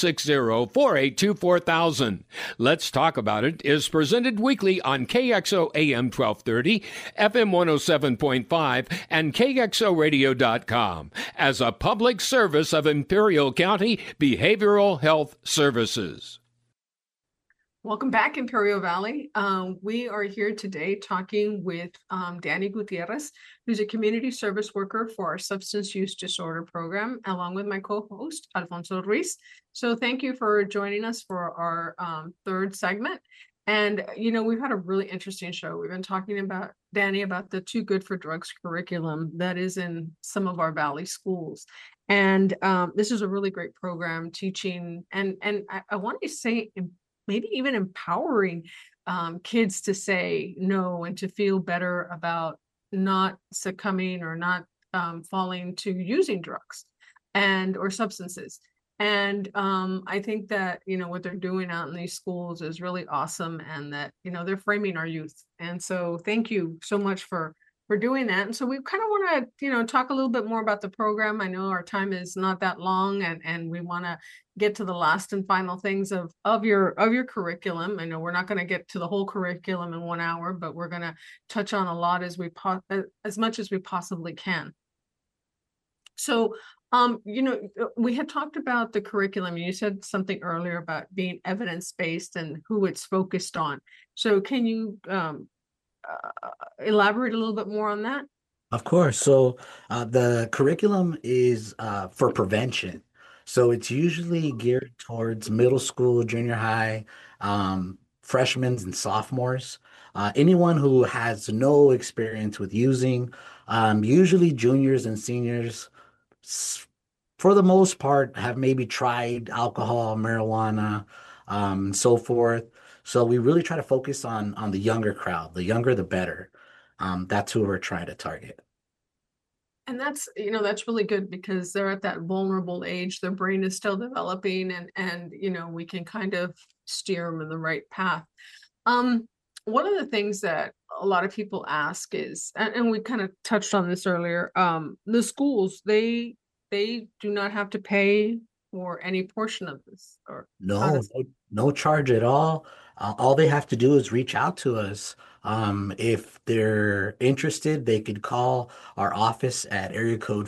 760-482-4000. Let's Talk About It is presented weekly on KXO AM 1230, FM 107.5, and KXORadio.com as a public service of Imperial County Behavioral Health Services. Welcome back, Imperial Valley. We are here today talking with Danny Gutierrez, who's a community service worker for our substance use disorder program, along with my co-host, Alfonso Ruiz. So thank you for joining us for our third segment. And, we've had a really interesting show. We've been talking about, Danny, about the Too Good for Drugs curriculum that is in some of our Valley schools. And this is a really great program teaching, and I want to say, maybe even empowering kids to say no and to feel better about not succumbing or not falling to using drugs or substances. And I think that, what they're doing out in these schools is really awesome, and that, they're framing our youth. And so thank you so much for doing that. And so we kind of want to, talk a little bit more about the program. I know our time is not that long, and we want to get to the last and final things of your curriculum. I know we're not going to get to the whole curriculum in 1 hour, but we're going to touch on a lot as much as we possibly can. So, we had talked about the curriculum. You said something earlier about being evidence-based and who it's focused on. So can you elaborate a little bit more on that? Of course. So the curriculum is for prevention. So it's usually geared towards middle school, junior high, freshmen and sophomores. Anyone who has no experience with using, usually juniors and seniors, for the most part, have maybe tried alcohol, marijuana, and so forth. So we really try to focus on the younger crowd. The younger, the better. That's who we're trying to target. And that's really good, because they're at that vulnerable age. Their brain is still developing, and we can kind of steer them in the right path. One of the things that a lot of people ask is, and we kind of touched on this earlier, the schools, they do not have to pay for any portion of this, or no charge at all. All they have to do is reach out to us. If they're interested, they could call our office at area code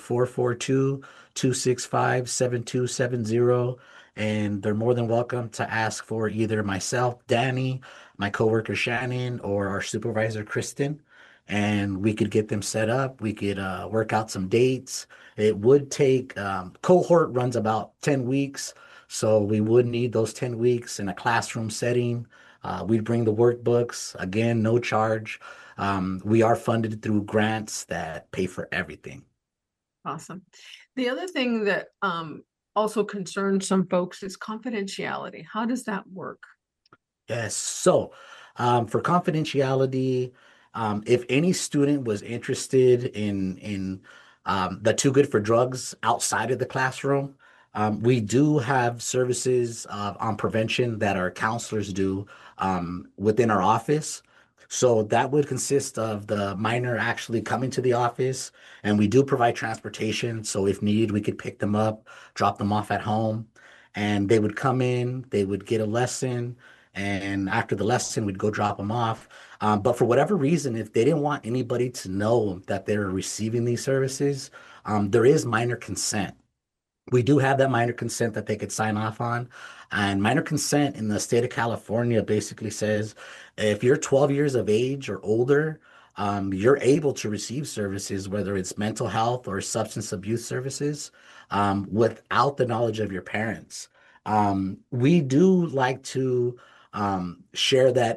442-265-7270, and they're more than welcome to ask for either myself, Danny, my coworker Shannon, or our supervisor Kristen, and we could get them set up. We could work out some dates. It would take, cohort runs about 10 weeks, so we would need those 10 weeks in a classroom setting. We'd bring the workbooks, again, no charge. We are funded through grants that pay for everything. Awesome. The other thing that also concerns some folks is confidentiality. How does that work? Yes. So, for confidentiality, if any student was interested in the Too Good for Drugs outside of the classroom, we do have services on prevention that our counselors do within our office. So that would consist of the minor actually coming to the office, and we do provide transportation. So if needed, we could pick them up, drop them off at home, and they would come in, they would get a lesson, and after the lesson, we'd go drop them off. But for whatever reason, if they didn't want anybody to know that they're receiving these services, there is minor consent. We do have that minor consent that they could sign off on. And minor consent in the state of California basically says if you're 12 years of age or older, you're able to receive services, whether it's mental health or substance abuse services, without the knowledge of your parents. We do like to share that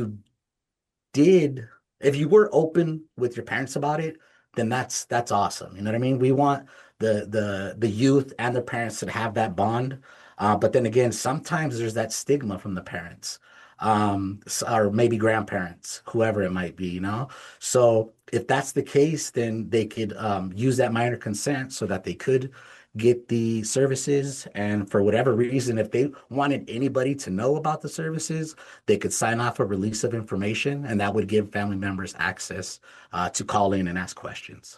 if you were open with your parents about it, then that's awesome. You know what I mean? We want the youth and the parents to have that bond. But then again, sometimes there's that stigma from the parents, or maybe grandparents, whoever it might be, you know? So if that's the case, then they could use that minor consent so that they could get the services. And for whatever reason, if they wanted anybody to know about the services, they could sign off a release of information, and that would give family members access to call in and ask questions.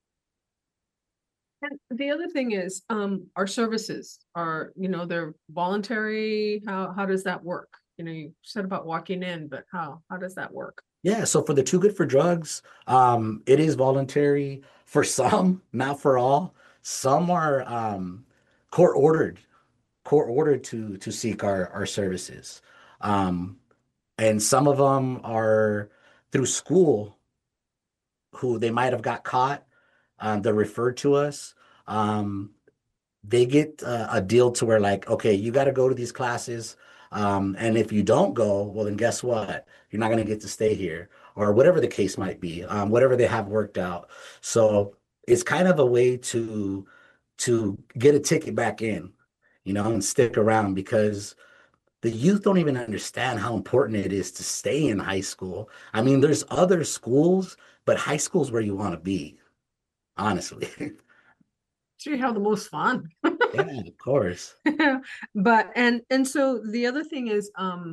And the other thing is, our services are, they're voluntary. How does that work? You said about walking in, but how does that work? Yeah, so for the Too Good for Drugs, it is voluntary for some, not for all. Some are court ordered, court ordered to seek our services. Um, and some of them are through school who they might have got caught. They're referred to us. Um, they get a deal to where like, okay, you got to go to these classes. And if you don't go, well, then guess what? You're not going to get to stay here or whatever the case might be, whatever they have worked out. So it's kind of a way to get a ticket back in, and stick around because the youth don't even understand how important it is to stay in high school. I mean, there's other schools, but high school is where you want to be, honestly. So you have the most fun. Yeah, of course. But and so the other thing is,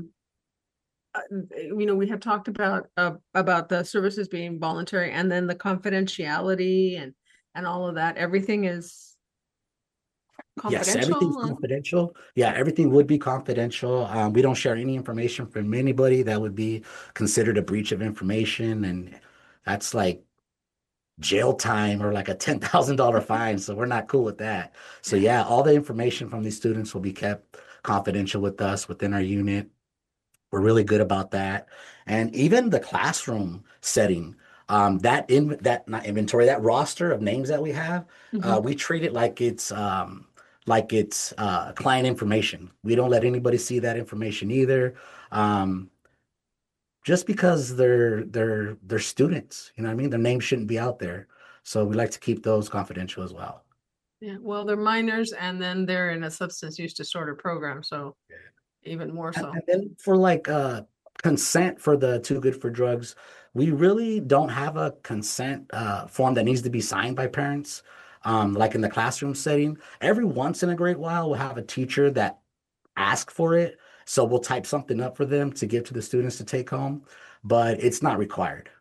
we have talked about the services being voluntary, and then the confidentiality and all of that. Everything is Yes, everything's confidential. confidential. Yeah, everything would be confidential. We don't share any information from anybody that would be considered a breach of information, and that's like jail time or like a $10,000 fine. So we're not cool with that. So yeah, all the information from these students will be kept confidential with us within our unit. We're really good about that. And even the classroom setting, that not inventory, that roster of names that we have, Mhm. we treat it like it's client information. We don't let anybody see that information either. Um, just because they're students, you know what I mean? Their name shouldn't be out there. So we like to keep those confidential as well. Yeah, well, they're minors, and then they're in a substance use disorder program, so even more so. And then for like consent for the Too Good for Drugs, we really don't have a consent form that needs to be signed by parents. Like in the classroom setting, every once in a great while, we'll have a teacher that ask for it. So we'll type something up for them to give to the students to take home, but it's not required.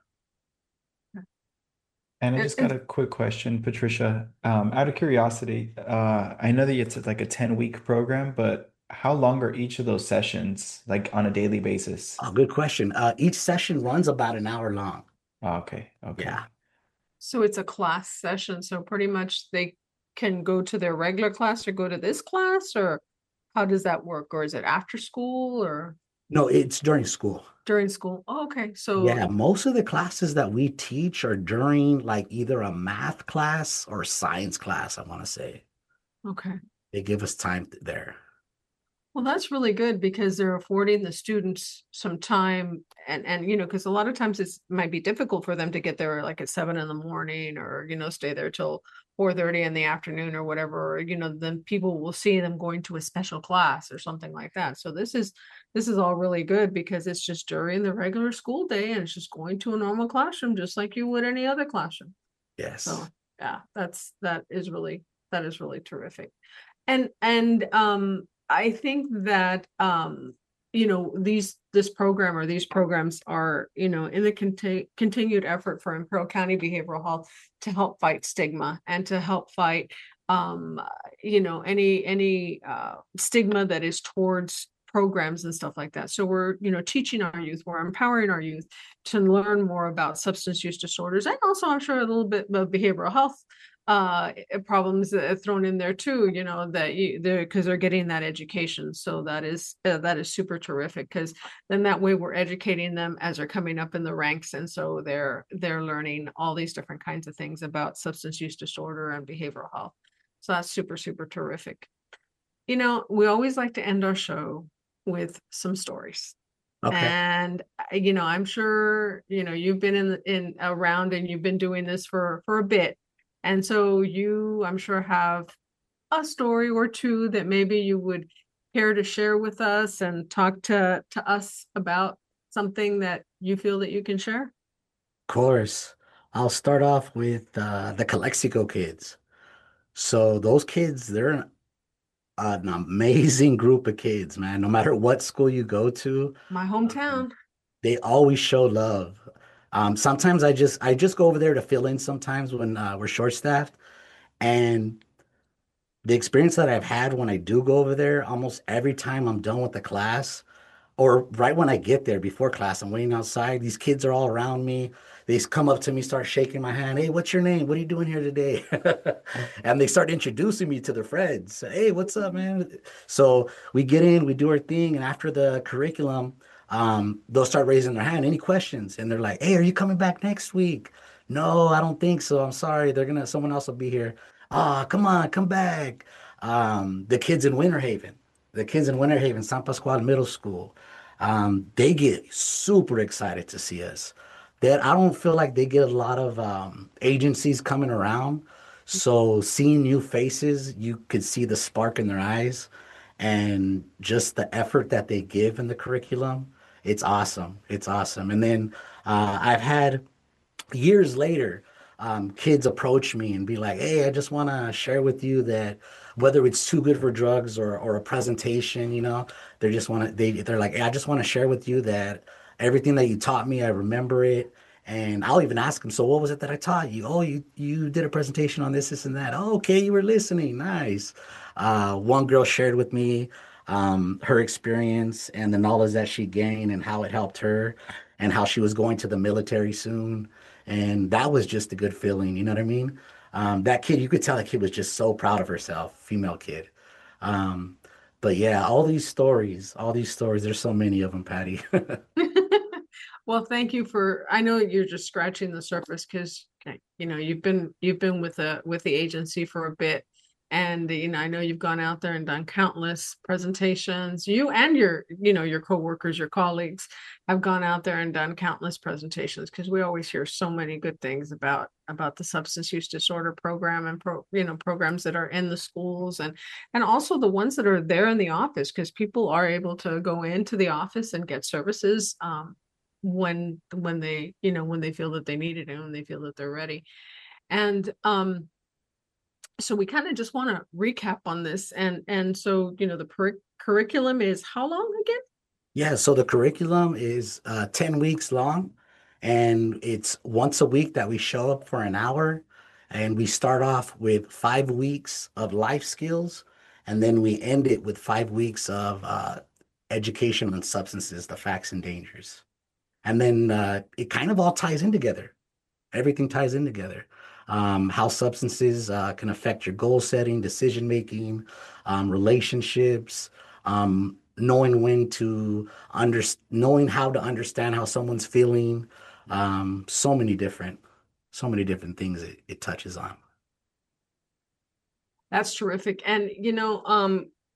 And I And, just got and a quick question, Patricia. Out of curiosity, I know that it's like a 10-week program, but how long are each of those sessions, like on a daily basis? Oh, good question. Each session runs about an hour long. Oh, okay, Yeah. okay. so it's a class session, so pretty much they can go to their regular class or go to this class, or how does that work? Or is it after school or No, it's during school. during school? Oh, okay, so Yeah, most of the classes that we teach are during like either a math class or science class, I want to say. okay. They give us time there. Well, that's really good because they're affording the students some time and because a lot of times it might be difficult for them to get there like at 7 in the morning or stay there till 4:30 in the afternoon or whatever. Or, then people will see them going to a special class or something like that. So this is all really good because it's just during the regular school day and it's just going to a normal classroom just like you would any other classroom. So Yes. yeah, that is really terrific. And I think that this program or these programs are in the continued effort for Imperial County Behavioral Health to help fight stigma and to help fight any stigma that is towards programs and stuff like that. So we're teaching our youth, we're empowering our youth to learn more about substance use disorders and also I'm sure a little bit of behavioral health problems thrown in there too, because they're getting that education. So that is super terrific because then that way we're educating them as they're coming up in the ranks, and so they're learning all these different kinds of things about substance use disorder and behavioral health. So that's super super terrific. We always like to end our show with some stories. Okay. And I'm sure you've been in around and you've been doing this for a bit, and so I'm sure have a story or two that maybe you would care to share with us and talk to us about something that you feel that you can share. Of course. I'll start off with the Calexico kids. So those kids, they're an amazing group of kids, man. No matter what school you go to, My um, hometown. they always show love. Sometimes I just go over there to fill in sometimes when we're short staffed. And the experience that I've had when I do go over there, almost every time I'm done with the class, or right when I get there before class, I'm waiting outside. These kids are all around me. They come up to me, start shaking my hand. Hey, what's your name? What are you doing here today? And they start introducing me to their friends. Hey, what's up, man? So we get in, we do our thing, and after the curriculum, they'll start raising their hand. Any questions? And they're like, "Hey, are you coming back next week?" No, I don't think so. I'm sorry. Someone else will be here. Ah, come on, come back. The kids in Winter Haven, San Pascual Middle School. They get super excited to see us. That I don't feel like they get a lot of agencies coming around. So seeing new faces, you could see the spark in their eyes and just the effort that they give in the curriculum. It's awesome. It's awesome. And then I've had years later, kids approach me and be like, "Hey, I just want to share with you that whether it's too good for drugs or a presentation, they just want to they're like, hey, I just want to share with you that everything that you taught me, I remember it." And I'll even ask them, "So what was it that I taught you?" "Oh, you did a presentation on this, and that." "Oh, okay, you were listening. Nice." One girl shared with me her experience and the knowledge that she gained and how it helped her and how she was going to the military soon. And that was just a good feeling, you know what I mean? That kid, you could tell that kid was just so proud of herself, female kid. Um, but yeah, all these stories, there's so many of them, Patty. Well, thank you I know you're just scratching the surface because you've been with the agency for a bit. And I know you've gone out there and done countless presentations. You and your coworkers, your colleagues have gone out there and done countless presentations because we always hear so many good things about the substance use disorder program and programs that are in the schools and also the ones that are there in the office because people are able to go into the office and get services when they feel that they need it and when they feel that they're ready. And so we kind of just want to recap on this and so the curriculum is how long again? Yeah, so the curriculum is 10 weeks long, and it's once a week that we show up for an hour, and we start off with 5 weeks of life skills, and then we end it with 5 weeks of education on substances, the facts and dangers. And then it kind of all ties in together. Everything ties in together. How substances can affect your goal setting, decision making, relationships, knowing knowing how to understand how someone's feeling. So many different things it touches on. That's terrific. And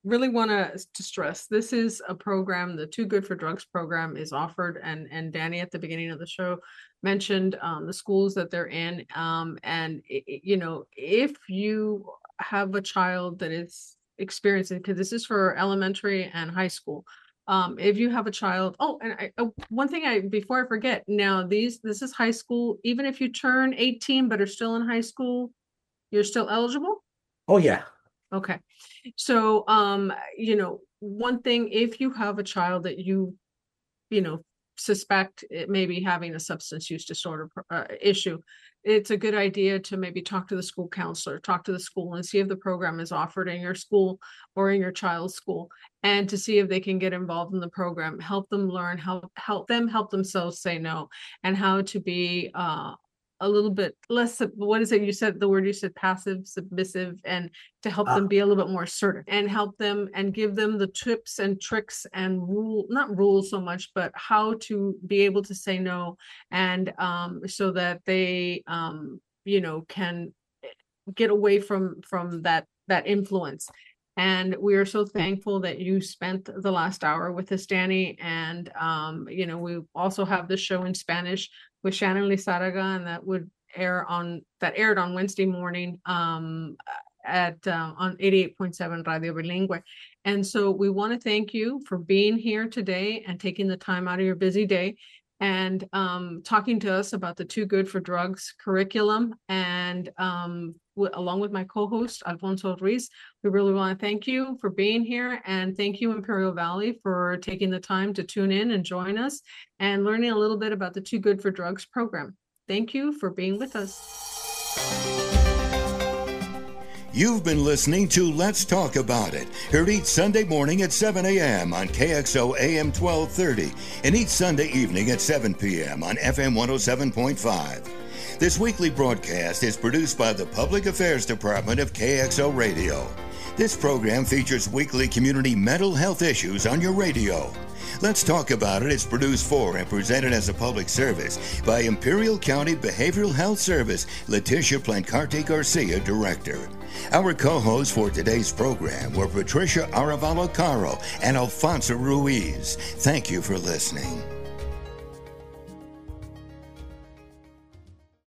really want to stress, this is a program, the Too Good for Drugs program is offered, and Danny at the beginning of the show mentioned the schools that they're in. And if you have a child that is experiencing, because this is for elementary and high school. If you have a child, one thing before I forget, now this is high school. Even if you turn 18 but are still in high school, you're still eligible? Oh yeah. Okay. So one thing, if you have a child that you suspect it may be having a substance use disorder issue, it's a good idea to maybe talk to the school counselor, talk to the school and see if the program is offered in your school or in your child's school, and to see if they can get involved in the program, help them learn, help themselves say no, and how to be a little bit less, what is it you said, the word you said, passive, submissive, and to help them be a little bit more assertive, and help them and give them the tips and tricks and not rules so much, but how to be able to say no, and so that they can get away from that influence. And we are so thankful that you spent the last hour with us, Danny. And we also have this show in Spanish with Shannon Lizarraga, and that aired on Wednesday morning on 88.7 Radio Bilingüe. And so we want to thank you for being here today and taking the time out of your busy day and talking to us about the Too Good for Drugs curriculum. And along with my co-host, Alfonso Ruiz, we really want to thank you for being here. And thank you, Imperial Valley, for taking the time to tune in and join us and learning a little bit about the Too Good for Drugs program. Thank you for being with us. You've been listening to Let's Talk About It, heard each Sunday morning at 7 a.m. on KXO AM 1230 and each Sunday evening at 7 p.m. on FM 107.5. This weekly broadcast is produced by the Public Affairs Department of KXO Radio. This program features weekly community mental health issues on your radio. Let's Talk About It is produced for and presented as a public service by Imperial County Behavioral Health Service, Leticia Plancarte Garcia, Director. Our co-hosts for today's program were Patricia Arevalo Caro and Alfonso Ruiz. Thank you for listening.